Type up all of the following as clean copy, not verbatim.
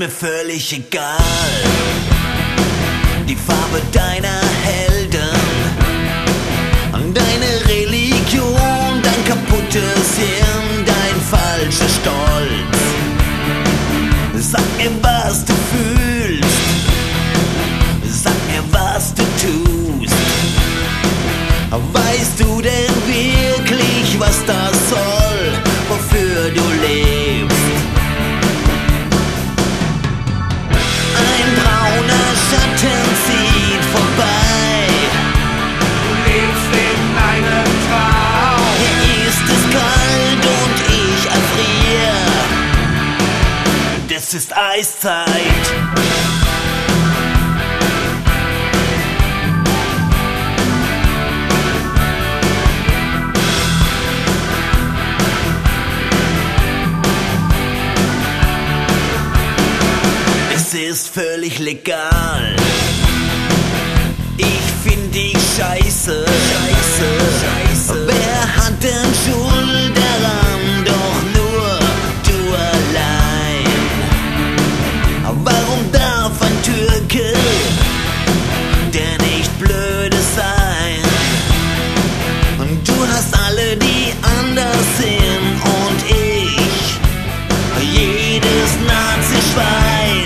mir völlig egal. Die Farbe deiner Helden, deine Religion, dein kaputtes Hirn, dein falscher Stolz. Sag mir, was du fühlst, sag mir, was du tust. Weißt du denn wirklich, was das soll, wofür du lebst? Ein brauner Schatten zieht vorbei. Du lebst in einem Traum. Hier ist es kalt und ich erfriere. Das ist Eiszeit. Es ist völlig legal. Ich find dich scheiße. Wer hat denn Schuld daran? Doch nur du allein. Warum darf ein Türke der nicht blöde sein? Und du hast alle, die anders sind, und ich jedes Nazi-Schwein.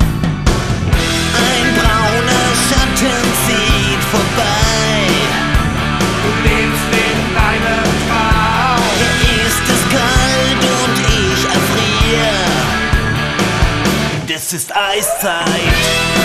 Ein brauner Schatten zieht vorbei. Du lebst in einem Traum. Hier ist es kalt und ich erfriere. Das ist Eiszeit.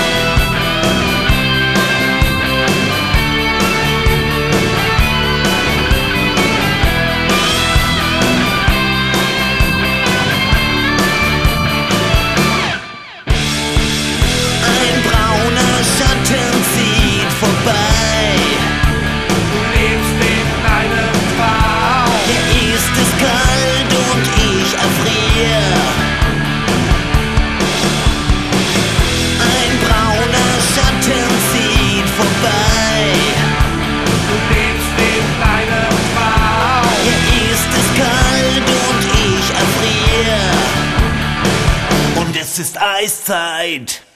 Ein brauner Schatten zieht vorbei. Du lebst in einem Traum. Hier ist es kalt und ich erfriere. Ein brauner Schatten zieht vorbei. Du lebst in einem Traum. Hier ist es kalt und ich erfriere. Und es ist Eiszeit.